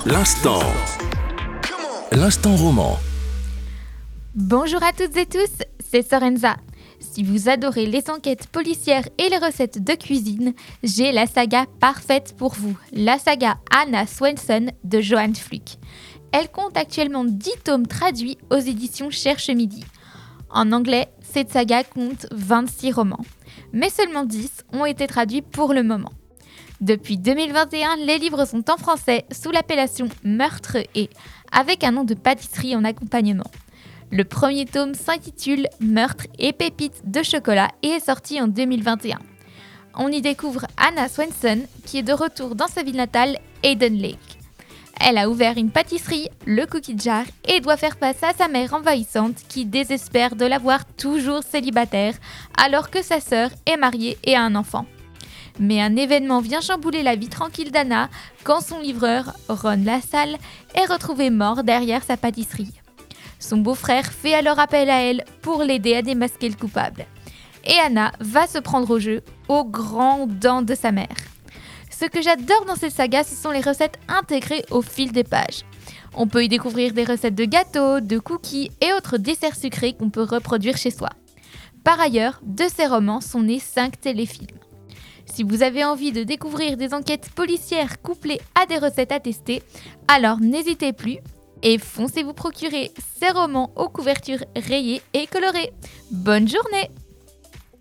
L'instant. L'instant roman. Bonjour à toutes et tous, c'est Sorenza. Si vous adorez les enquêtes policières et les recettes de cuisine, j'ai la saga parfaite pour vous, la saga Anna Swenson de Johann Fluck. Elle compte actuellement 10 tomes traduits aux éditions Cherche Midi. En anglais, cette saga compte 26 romans, mais seulement 10 ont été traduits pour le moment. Depuis 2021, les livres sont en français sous l'appellation Meurtre et avec un nom de pâtisserie en accompagnement. Le premier tome s'intitule Meurtre et pépites de chocolat et est sorti en 2021. On y découvre Anna Swenson qui est de retour dans sa ville natale, Hayden Lake. Elle a ouvert une pâtisserie, le Cookie Jar, et doit faire face à sa mère envahissante qui désespère de la voir toujours célibataire alors que sa sœur est mariée et a un enfant. Mais un événement vient chambouler la vie tranquille d'Anna quand son livreur, Ron Lassalle, est retrouvé mort derrière sa pâtisserie. Son beau-frère fait alors appel à elle pour l'aider à démasquer le coupable. Et Anna va se prendre au jeu, aux grands dents de sa mère. Ce que j'adore dans cette saga, ce sont les recettes intégrées au fil des pages. On peut y découvrir des recettes de gâteaux, de cookies et autres desserts sucrés qu'on peut reproduire chez soi. Par ailleurs, de ces romans sont nés 5 téléfilms. Si vous avez envie de découvrir des enquêtes policières couplées à des recettes à tester, alors n'hésitez plus et foncez vous procurer ces romans aux couvertures rayées et colorées. Bonne journée!